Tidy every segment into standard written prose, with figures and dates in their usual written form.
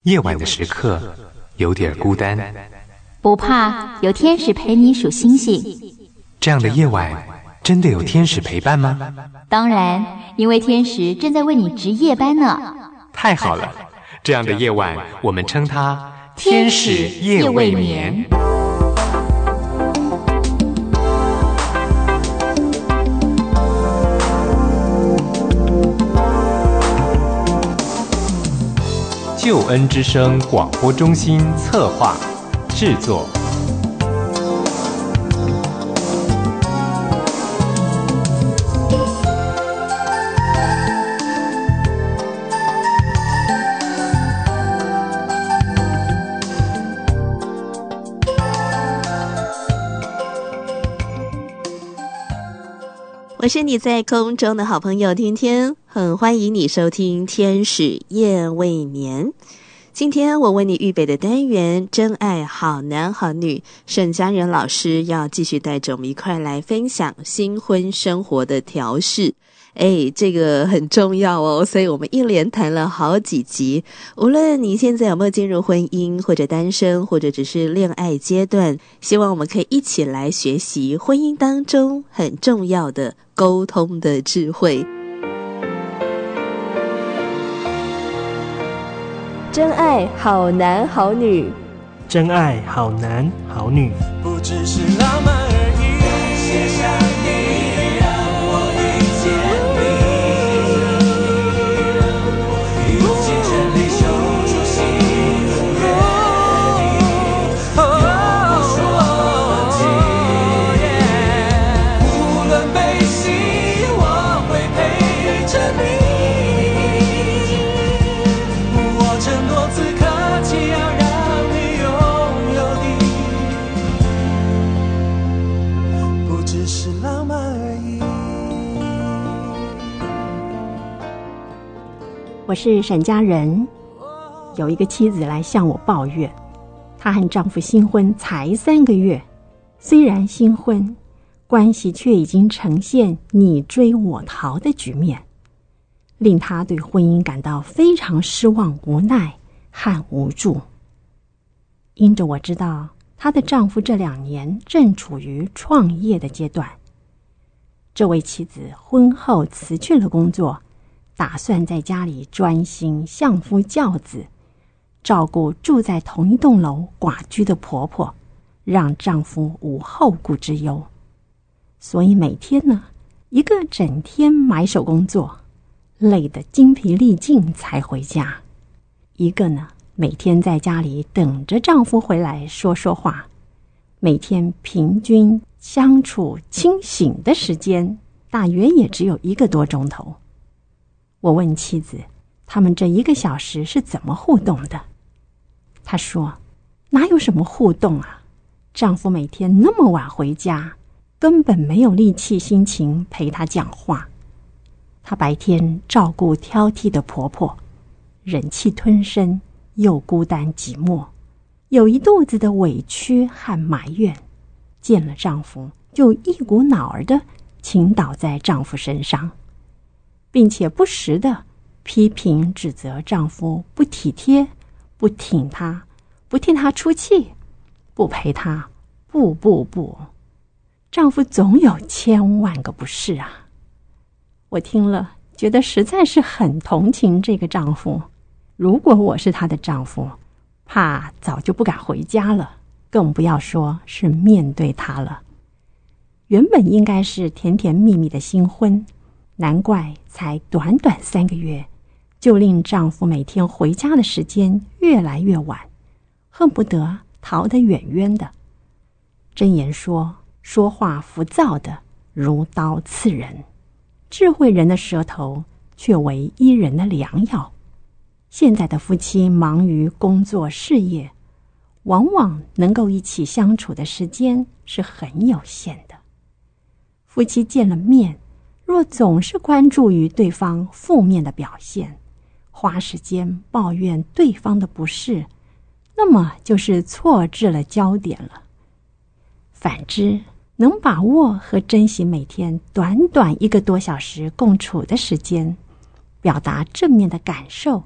夜晚的时刻有点孤单， 不怕，有天使陪你数星星。 这样的夜晚真的有天使陪伴吗？ 当然，因为天使正在为你值夜班呢。 太好了，这样的夜晚我们称它天使夜未眠。救恩之声广播中心策划制作。 我是你在空中的好朋友天天，很欢迎你收听天使夜未眠。今天我为你预备的单元真爱好男好女，沈佳仁老师要继续带着我们一块来分享新婚生活的调试。这个很重要哦，所以我们一连谈了好几集。无论你现在有没有进入婚姻，或者单身，或者只是恋爱阶段，希望我们可以一起来学习婚姻当中很重要的沟通的智慧。真爱好男好女， 真爱好男好女， 不只是浪漫而已。感谢上帝让我遇见你，用尽全力守住心和约定，让我说尽，无论悲喜我会陪着你。我承诺此刻只要让你拥有的，不只是浪漫而已。 我是沈佳仁。有一个妻子来向我抱怨，她和丈夫新婚才3个月，虽然新婚，关系却已经呈现你追我逃的局面，令她对婚姻感到非常失望、无奈和无助。因着我知道她的丈夫这2年正处于创业的阶段，这位妻子婚后辞去了工作，打算在家里专心相夫教子，照顾住在同一栋楼寡居的婆婆，让丈夫无后顾之忧。所以每天呢，一个整天埋首工作，累得精疲力尽才回家；一个呢，每天在家里等着丈夫回来说说话，每天平均相处清醒的时间大约也只有1个多钟头。我问妻子，他们这1个小时是怎么互动的？她说，哪有什么互动啊，丈夫每天那么晚回家，根本没有力气心情陪她讲话。她白天照顾挑剔的婆婆，忍气吞声，又孤单寂寞，有一肚子的委屈和埋怨，见了丈夫就一股脑儿的倾倒在丈夫身上，并且不时的批评指责丈夫不体贴，不挺她，不替她出气，不陪她，不，丈夫总有千万个不是啊。我听了觉得实在是很同情这个丈夫，如果我是他的丈夫，怕早就不敢回家了，更不要说是面对他了。原本应该是甜甜蜜蜜的新婚，难怪才短短3个月，就令丈夫每天回家的时间越来越晚，恨不得逃得远远的。箴言说，说话浮躁的如刀刺人，智慧人的舌头却为医人的良药。现在的夫妻忙于工作事业，往往能够一起相处的时间是很有限的。夫妻见了面，若总是关注于对方负面的表现，花时间抱怨对方的不是，那么就是错置了焦点了。反之，能把握和珍惜每天短短1个多小时共处的时间，表达正面的感受，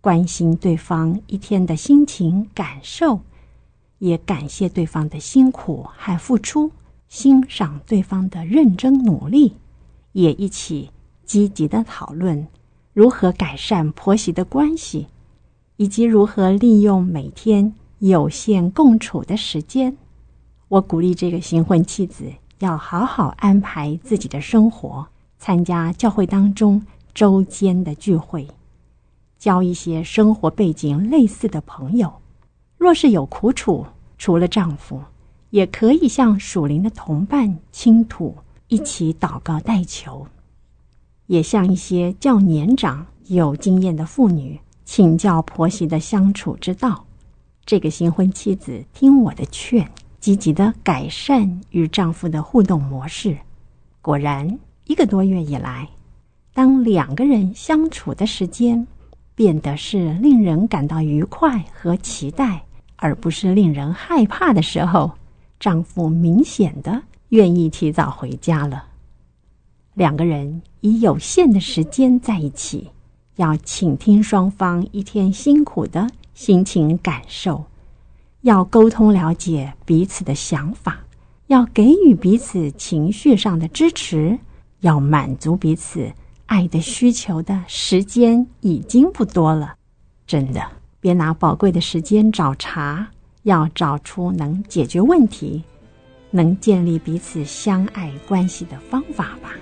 关心对方一天的心情感受，也感谢对方的辛苦和付出，欣赏对方的认真努力，也一起积极的讨论如何改善婆媳的关系，以及如何利用每天有限共处的时间。我鼓励这个新婚妻子要好好安排自己的生活，参加教会当中周间的聚会，交一些生活背景类似的朋友。若是有苦楚，除了丈夫，也可以向属灵的同伴倾吐，一起祷告代求。也向一些较年长有经验的妇女请教婆媳的相处之道。这个新婚妻子听我的劝，积极的改善与丈夫的互动模式。果然1个多月以来，当2个人相处的时间变得是令人感到愉快和期待，而不是令人害怕的时候，丈夫明显的愿意提早回家了。2个人以有限的时间在一起，要倾听双方一天辛苦的心情感受，要沟通了解彼此的想法，要给予彼此情绪上的支持，要满足彼此爱的需求的时间已经不多了。真的，别拿宝贵的时间找茬，要找出能解决问题、能建立彼此相爱关系的方法吧。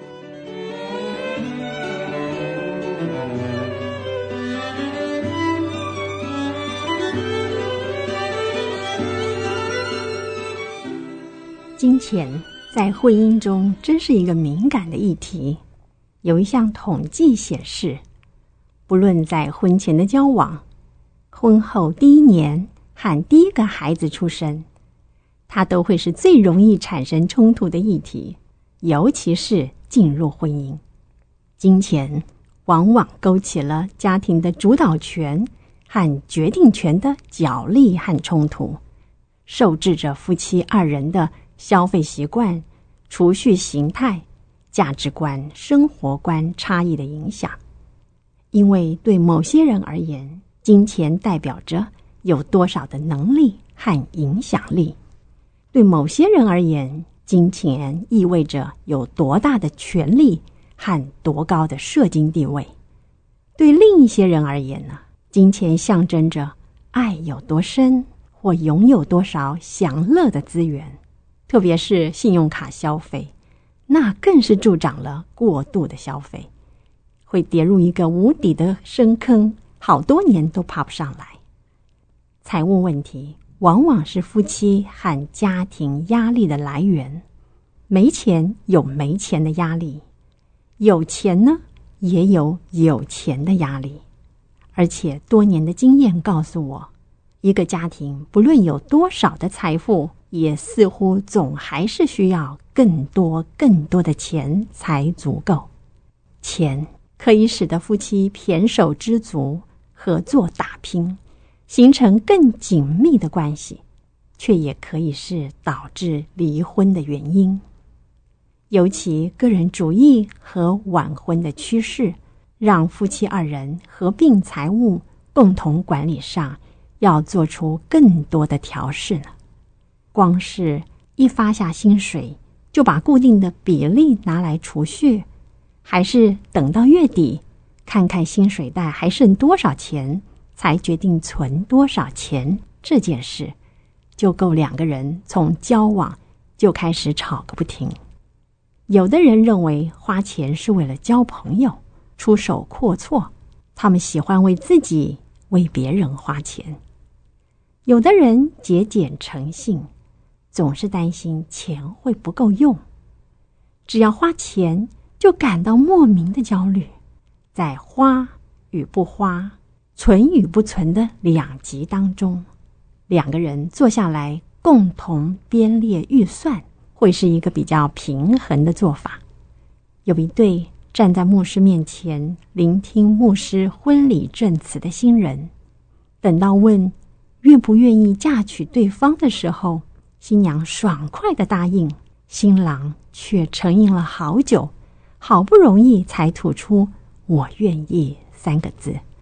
金钱在婚姻中真是一个敏感的议题。有一项统计显示，不论在婚前的交往、婚后第1年和第1个孩子出生，它都会是最容易产生冲突的议题，尤其是进入婚姻。金钱往往勾起了家庭的主导权和决定权的角力和冲突，受制着夫妻2人的消费习惯、储蓄形态、价值观、生活观差异的影响。因为对某些人而言，金钱代表着有多少的能力和影响力；对某些人而言，金钱意味着有多大的权力和多高的社经地位；对另一些人而言呢，金钱象征着爱有多深，或拥有多少享乐的资源。特别是信用卡消费，那更是助长了过度的消费，会跌入一个无底的深坑，好多年都爬不上来。财务问题往往是夫妻和家庭压力的来源。没钱有没钱的压力，有钱呢也有有钱的压力。而且多年的经验告诉我，一个家庭不论有多少的财富，也似乎总还是需要更多的钱才足够。钱可以使得夫妻胼手知足，合作打拼，形成更紧密的关系，却也可以是导致离婚的原因。尤其个人主义和晚婚的趋势，让夫妻2人合并财务、共同管理上要做出更多的调试呢。光是一发下薪水就把固定的比例拿来储蓄，还是等到月底看看薪水袋还剩多少钱才决定存多少钱，这件事就够2个人从交往就开始吵个不停。有的人认为花钱是为了交朋友，出手阔绰，他们喜欢为自己为别人花钱。有的人节俭诚信，总是担心钱会不够用，只要花钱就感到莫名的焦虑，在花与不花、存与不存的两极当中，2个人坐下来共同编列预算，会是一个比较平衡的做法。有一对站在牧师面前聆听牧师婚礼证词的新人，等到问愿不愿意嫁娶对方的时候，新娘爽快地答应，新郎却沉吟了好久，好不容易才吐出我愿意3个字。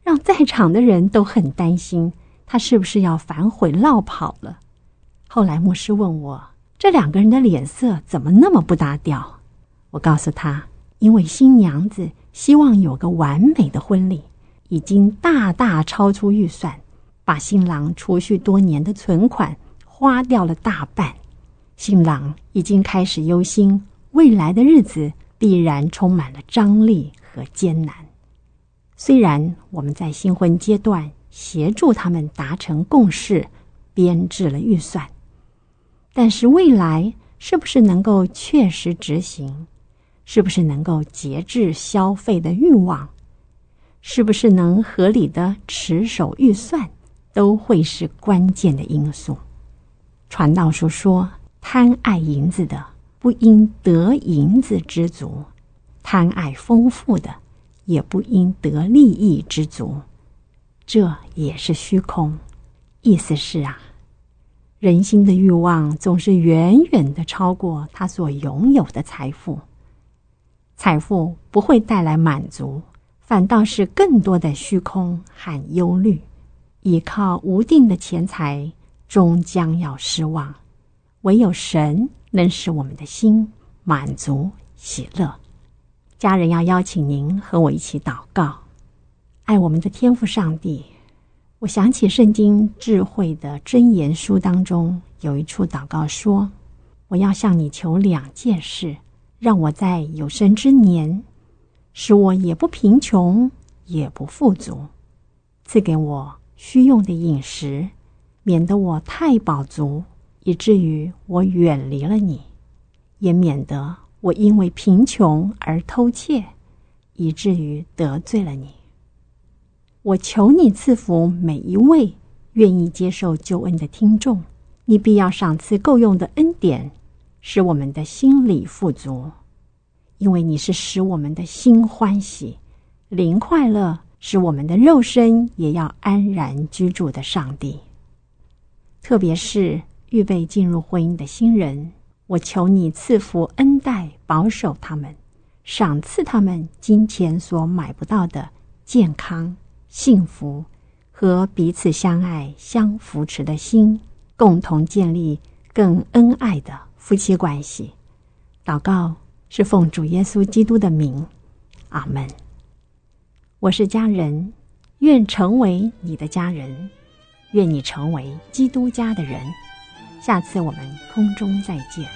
让在场的人都很担心，他是不是要反悔落跑了。后来牧师问我，这2个人的脸色怎么那么不搭调？我告诉他，因为新娘子希望有个完美的婚礼，已经大大超出预算，把新郎储蓄多年的存款花掉了大半。新郎已经开始忧心，未来的日子必然充满了张力和艰难。虽然我们在新婚阶段协助他们达成共识，编制了预算，但是未来是不是能够确实执行，是不是能够节制消费的欲望，是不是能合理的持守预算，都会是关键的因素。传道书说，贪爱银子的，不因得银子知足；贪爱丰富的，也不因得利益知足。这也是虚空。意思是人心的欲望总是远远的超过他所拥有的财富。财富不会带来满足，反倒是更多的虚空和忧虑。依靠无定的钱财，终将要失望。唯有神能使我们的心满足喜乐。家人要邀请您和我一起祷告。爱我们的天父上帝，我想起圣经智慧的箴言书当中有一处祷告说，我要向你求2件事，让我在有生之年，使我也不贫穷也不富足，赐给我需用的饮食，免得我太饱足，以至于我远离了你，也免得我因为贫穷而偷窃，以至于得罪了你。我求你赐福每一位愿意接受救恩的听众，你必要赏赐够用的恩典，使我们的心里富足，因为你是使我们的心欢喜，灵快乐，使我们的肉身也要安然居住的上帝。特别是预备进入婚姻的新人，我求你赐福恩待，保守他们，赏赐他们金钱所买不到的健康、幸福和彼此相爱相扶持的心，共同建立更恩爱的夫妻关系。祷告是奉主耶稣基督的名，阿们。我是家人，愿成为你的家人，愿你成为基督家的人。下次我们空中再见。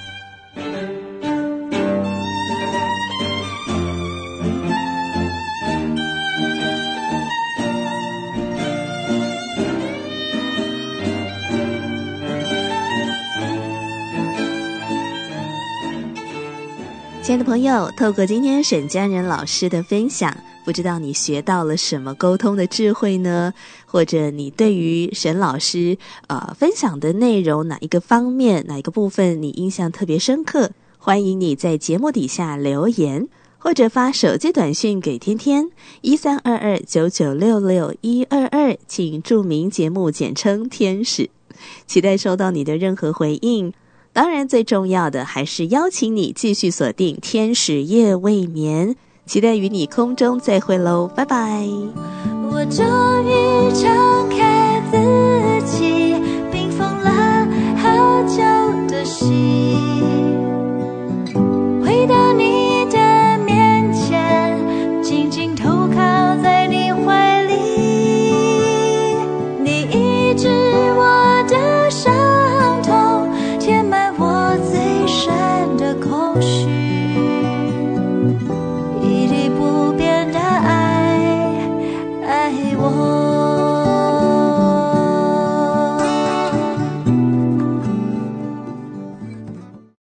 亲爱的朋友，透过今天沈佳仁老师的分享，不知道你学到了什么沟通的智慧呢？或者你对于沈老师分享的内容哪一个方面、哪一个部分你印象特别深刻？欢迎你在节目底下留言，或者发手机短讯给天天132299662122，请注明节目简称天使，期待收到你的任何回应。当然最重要的还是邀请你继续锁定天使夜未眠，期待与你空中再会喽，拜拜。 我终于敞开自己冰封了好久的心，回到你的面前，紧紧投靠在你怀里，你医治我的伤痛，填满我最深的空虚，一滴不变的爱我。